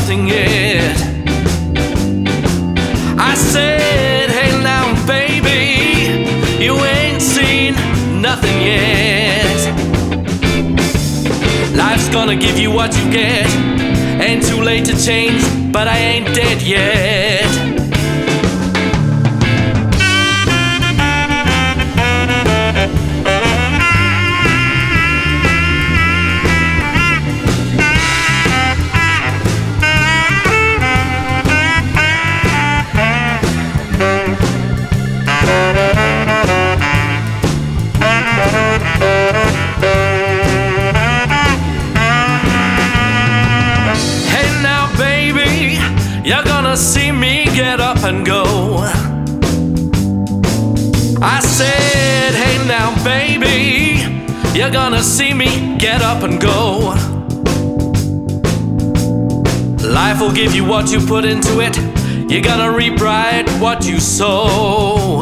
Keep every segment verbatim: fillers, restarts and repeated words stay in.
nothing yet. I said, hey now baby, you ain't seen nothing yet. Life's gonna give you what you get. Ain't too late to change, but I ain't dead yet. You're gonna see me get up and go. I said, hey now baby, you're gonna see me get up and go. Life will give you what you put into it. You're gonna reap right what you sow.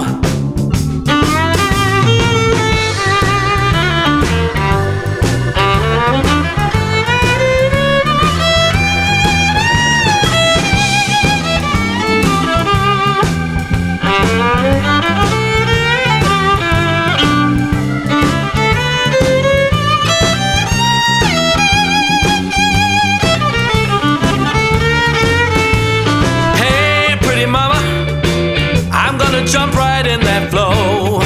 Jump right in that flow.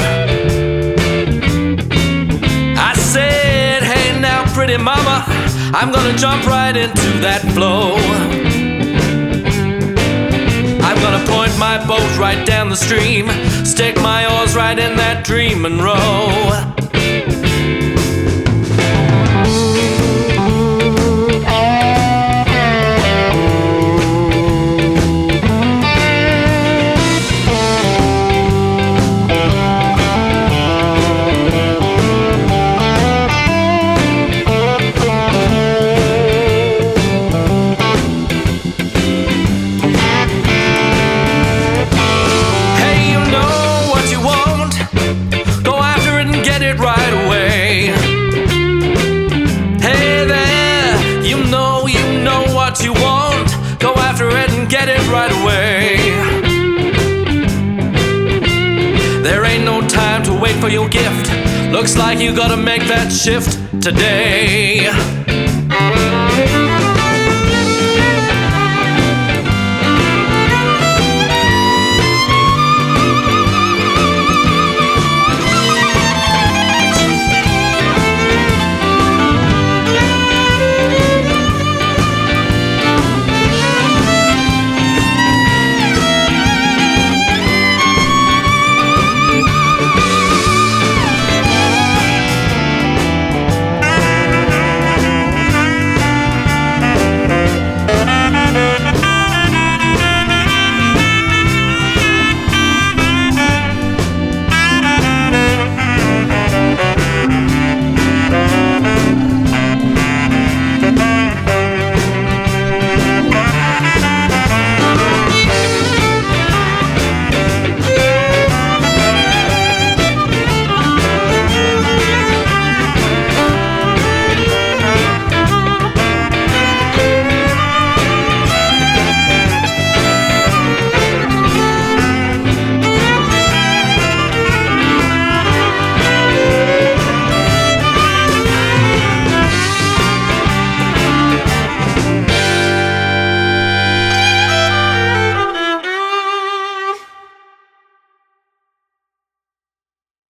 I said, hey now pretty mama, I'm gonna jump right into that flow. I'm gonna point my boat right down the stream, stick my oars right in that dream and row. You want, go after it and get it right away. There ain't no time to wait for your gift. Looks like you gotta make that shift today.